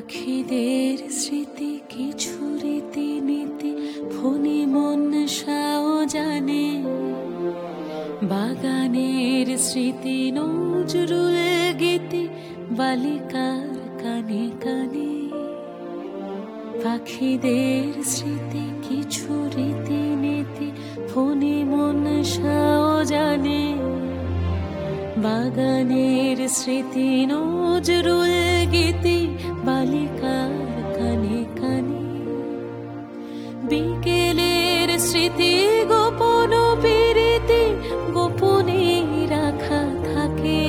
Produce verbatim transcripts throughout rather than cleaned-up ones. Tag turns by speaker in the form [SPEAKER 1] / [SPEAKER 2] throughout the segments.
[SPEAKER 1] পাখিদের স্মৃতি কিছু রীতিনীতি ফণি মন সাও জানে, বাগানের স্মৃতি নজরুল গীতি বালিকার কানে কানে। পাখিদের স্মৃতি কিছু রীতিনীতি ফণি মন সাও জানে, বাগানের স্মৃতি নজরুল গীতি বালিকার কানে কানে। বিকেলের স্মৃতি গোপন প্রীতি গোপনে রাখা থাকে,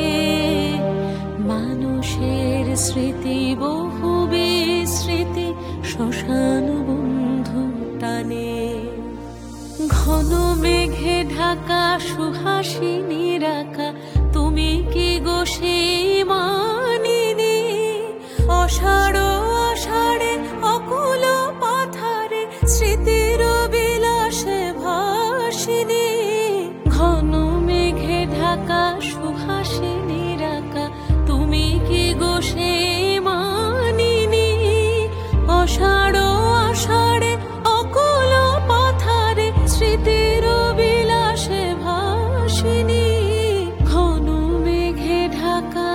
[SPEAKER 1] মানুষের স্মৃতি বহু বিস্মৃতি শ্মশান বন্ধু টানে। ঘন মেঘে ঢাকা সুহাসিনী রাখা, তুমি কি গো সেই মানিনী? অষাঢ় আষাঢ়ে অকুল পাথারে স্মৃতির বিলাসে ভাসিনী। ঘন মেঘে ঢাকা সুহাসিনী রাখা, তুমি কি গো সেই মানিনী? অষাঢ় আষাঢ়ে অকুল পাথারে স্মৃতির বিলাসে ভাসিনী। ঘন মেঘে ঢাকা।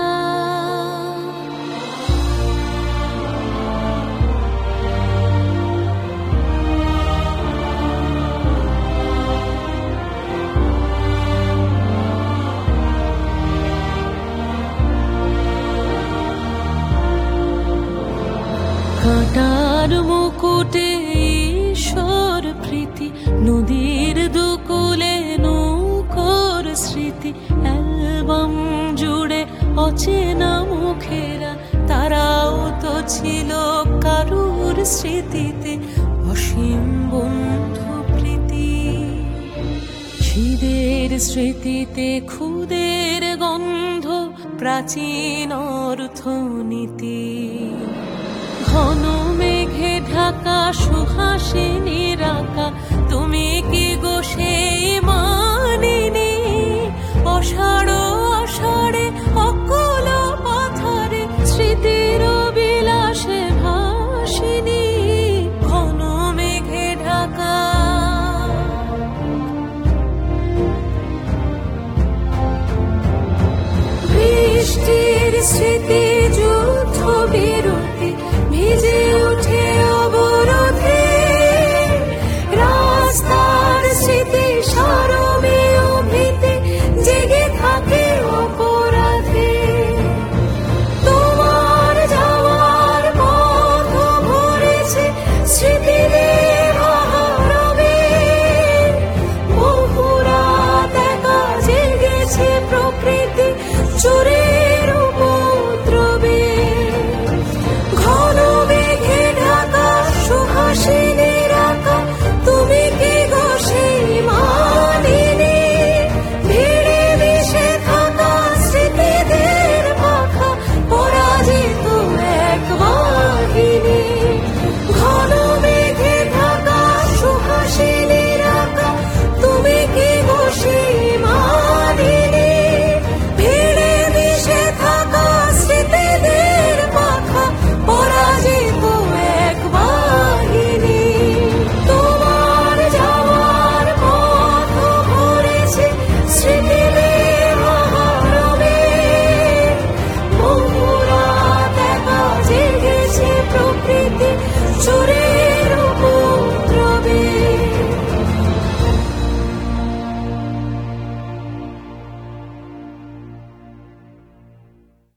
[SPEAKER 1] কাঁটার মুকুটে ঈশ্বর প্রীতি, নদীর দুকুলে নৌকোর স্মৃতি। অ্যালবাম জুড়ে অচেনা মুখেরা, তারাও তো ছিল কারুর স্মৃতিতে অসীম বন্ধু প্রীতি। খিদের স্মৃতিতে খুদের গন্ধ, প্রাচীন অর্থনীতি। ঘন মেঘে ঢাকা সুহাসিনী রাখা, তুমি কি গো সেই মানিনী? অষাঢ় আষাঢ়ে অকুল পাথারে স্মৃতির বিলাসে ভাসিনী। ঘন মেঘে ঢাকা। বৃষ্টির স্মৃতি